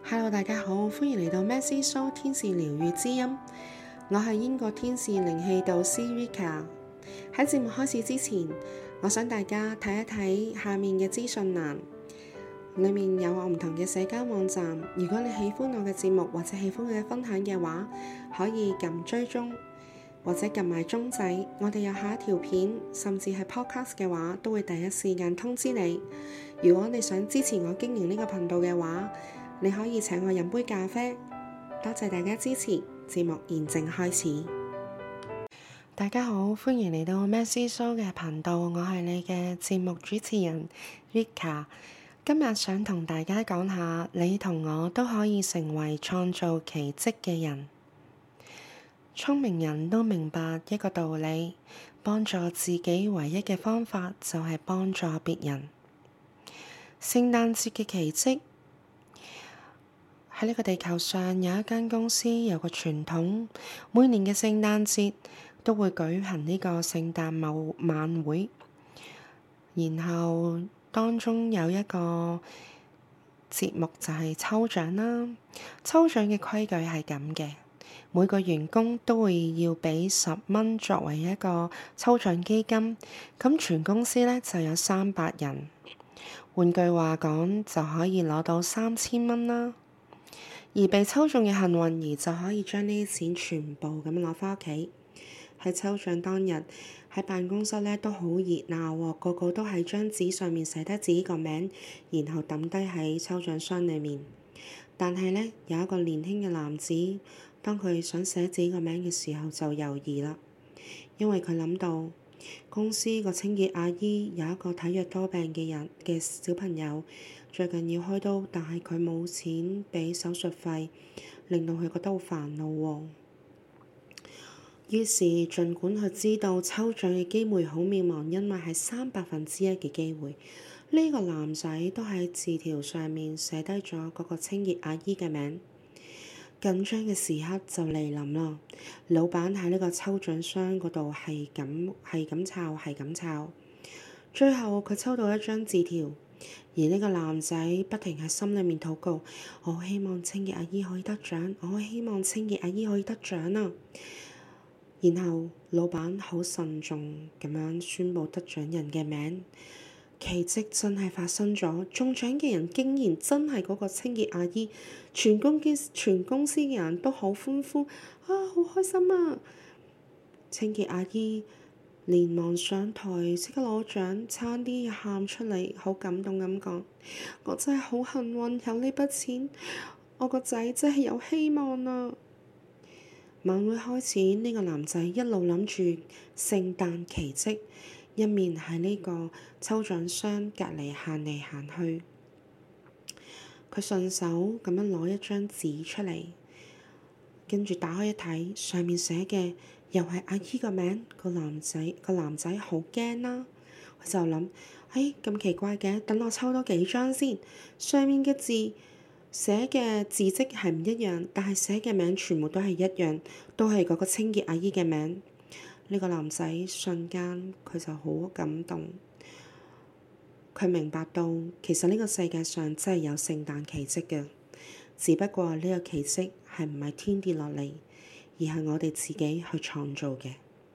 Hello，大家好，歡迎嚟到 Messy Show 天使療癒之音，我係英國天使靈氣導師 Rika。喺節目開始之前，我想大家睇一睇下面嘅資訊欄，裡面有我唔同嘅社交網站。如果你喜歡我嘅節目或者喜歡我嘅分享嘅話，可以撳追蹤或者撳埋鐘仔。我哋有下一條片，甚至係 podcast 嘅話，都會第一時間通知你。如果你想支持我經營呢個頻道嘅話，你可以請我飲杯咖啡，多謝大家支持。節目現正開始。大家好，歡迎嚟到 Messy Show 嘅頻道，我係你嘅節目主持人 Rika。今日想同大家講下，你同我都可以成為創造奇蹟嘅人。聰明人都明白一個道理，幫助自己唯一嘅方法就係幫助別人。聖誕節嘅奇蹟。喺呢個地球上有一間公司有個傳統，每年嘅聖誕節都會舉行呢個聖誕晚會，然後當中有一個節目就係抽獎啦。抽獎嘅規矩係咁嘅，每個員工都會要俾10蚊作為一個抽獎基金，咁全公司呢就有300人，換句話講就可以攞到3000蚊啦。而被抽中嘅幸運兒就可以將呢啲錢全部咁攞返屋企。喺抽獎當日，喺辦公室呢都好熱鬧喎，個個都喺張紙上面寫低自己個名，然後抌低喺抽獎箱裡面。但係呢，有一個年輕嘅男子，當佢想寫自己個名嘅時候就猶豫啦，因為佢諗到公司個清潔阿姨有一個體弱多病嘅小朋友，最近要開刀，但係佢冇錢俾手術費，令到佢覺得好煩惱喎。於是，儘管佢知道抽獎嘅機會好渺茫，因為係1/3嘅機會，呢個男仔都喺字條上面寫低咗嗰個清潔阿姨嘅名。緊張嘅時刻就嚟臨啦，老闆喺呢個抽獎箱嗰度係咁抄，最後佢抽到一張字條，而呢個男仔不停喺心裏面禱告：我好希望清潔阿姨可以得獎，我好希望清潔阿姨可以得獎啊！然後老闆好慎重咁樣宣佈得獎人嘅名，奇蹟真係發生咗，中獎嘅人竟然真係嗰個清潔阿姨，全公司嘅人都好歡呼啊，好開心啊！清潔阿姨連忙上台即刻攞獎，差啲喊出嚟，好感動咁講：我真係好幸運有呢筆錢，我個仔真係有希望啊！晚會開始，呢個男仔一路諗住聖誕奇蹟，一面喺呢個抽獎箱隔離行嚟行去。佢順手咁樣攞一張紙出嚟，跟住打開一睇，上面寫嘅又係阿姨個名。個男仔好驚啦，佢就諗：咁奇怪嘅，等我抽多幾張先。上面嘅字寫嘅字跡係唔一樣，但係寫嘅名全部都係一樣，都係嗰個清潔阿姨嘅名。呢個男仔瞬間佢就好感動，佢明白到其實呢個世界上真係有聖誕奇蹟嘅，只不過呢個奇蹟係唔係天跌落嚟，而係我哋自己去創造嘅。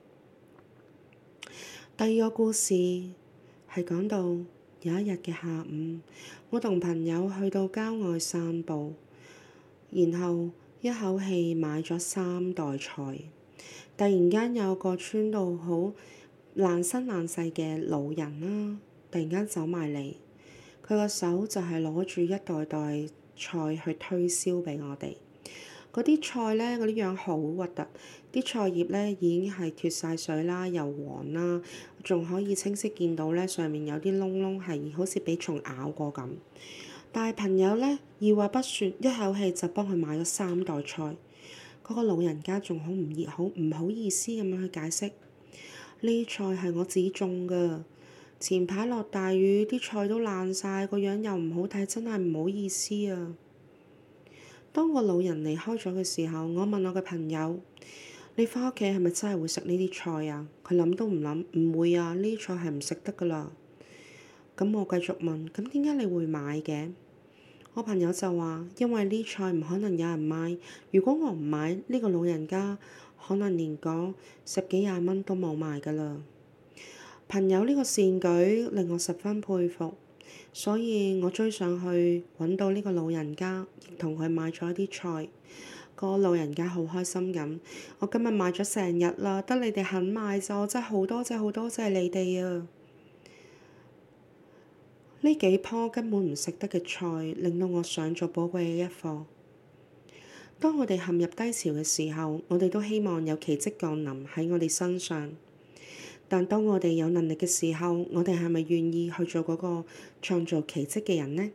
第二個故事係講到有一日嘅下午，我同朋友去到郊外散步，然後一口氣買咗3袋菜。突然間有個穿到好爛身爛世嘅老人啦，突然間走埋嚟，佢個手就係攞住一袋袋菜去推銷俾我哋。嗰啲菜呢，嗰啲樣好核突，啲菜葉呢已經係脫晒水啦，又黃啦，仲可以清晰見到呢上面有啲窿窿係好似俾蟲咬過咁。但係朋友呢，二話不說，一口氣就幫佢買咗3袋菜。嗰個老人家仲好唔好意思咁樣去解釋：呢菜係我自己種㗎，前排落大雨，啲菜都爛晒，個樣又唔好睇，真係唔好意思啊！當個老人離開咗嘅時候，我問我嘅朋友：你返屋企係咪真係會食呢啲菜啊？佢諗都唔諗：唔會啊，呢啲菜係唔食得㗎啦。咁我繼續問：咁點解你會買嘅？ 我朋友就話，因為呢菜唔可能有人買，如果我唔買，呢個老人家可能連嗰10幾20蚊都冇賣㗎啦。朋友呢個善舉令我十分佩服，所以我追上去揾到呢個老人家，亦同佢買咗啲菜。個老人家好開心咁，我今日買咗成日啦，得你哋肯買咋，我真係好多謝好多謝你哋啊！呢幾棵根本唔食得嘅菜，令到我上咗寶貴嘅一課。當我哋陷入低潮嘅時候，我哋都希望有奇蹟降臨喺我哋身上。但當我哋有能力嘅時候，我哋係咪願意去做嗰個創造奇蹟嘅人呢？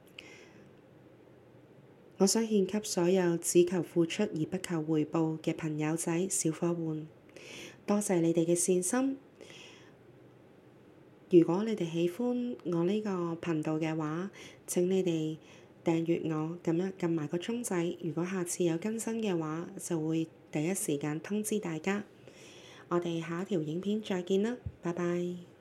我想獻給所有只求付出而不求回報嘅朋友仔、小夥伴，多謝你哋嘅善心。如果你哋喜歡我呢個頻道嘅話，請你哋訂閱我，咁樣撳埋個鐘仔。如果下次有更新嘅話，就會第一時間通知大家。我哋下一條影片再見啦，拜拜。